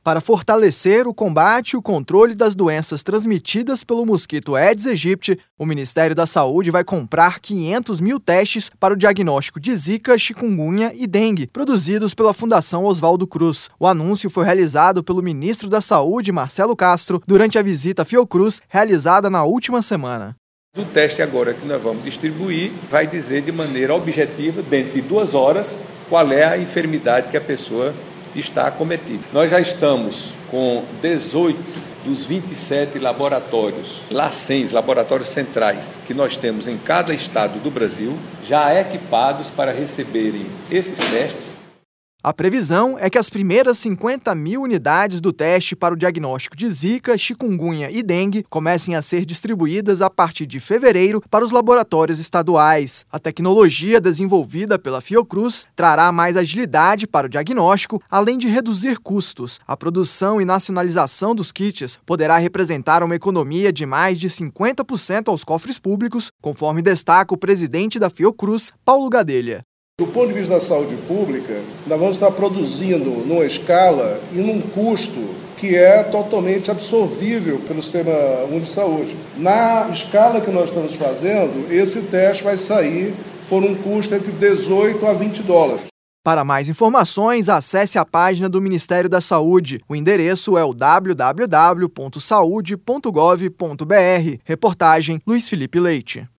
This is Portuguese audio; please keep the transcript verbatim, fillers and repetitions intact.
Para fortalecer o combate e o controle das doenças transmitidas pelo mosquito Aedes aegypti, o Ministério da Saúde vai comprar quinhentos mil testes para o diagnóstico de Zika, chikungunya e dengue, produzidos pela Fundação Oswaldo Cruz. O anúncio foi realizado pelo ministro da Saúde, Marcelo Castro, durante a visita à Fiocruz, realizada na última semana. O teste agora que nós vamos distribuir vai dizer de maneira objetiva, dentro de duas horas, qual é a enfermidade que a pessoa está acometida. Nós já estamos com dezoito dos vinte e sete laboratórios, LACENS, laboratórios centrais, que nós temos em cada estado do Brasil, já equipados para receberem esses testes. A previsão é que as primeiras cinquenta mil unidades do teste para o diagnóstico de Zika, chikungunya e dengue comecem a ser distribuídas a partir de fevereiro para os laboratórios estaduais. A tecnologia desenvolvida pela Fiocruz trará mais agilidade para o diagnóstico, além de reduzir custos. A produção e nacionalização dos kits poderá representar uma economia de mais de cinquenta por cento aos cofres públicos, conforme destaca o presidente da Fiocruz, Paulo Gadelha. Do ponto de vista da saúde pública, nós vamos estar produzindo numa escala e num custo que é totalmente absorvível pelo Sistema Único de Saúde. Na escala que nós estamos fazendo, esse teste vai sair por um custo entre dezoito a vinte dólares. Para mais informações, acesse a página do Ministério da Saúde. O endereço é o w w w ponto saude ponto gov ponto b r. Reportagem Luiz Felipe Leite.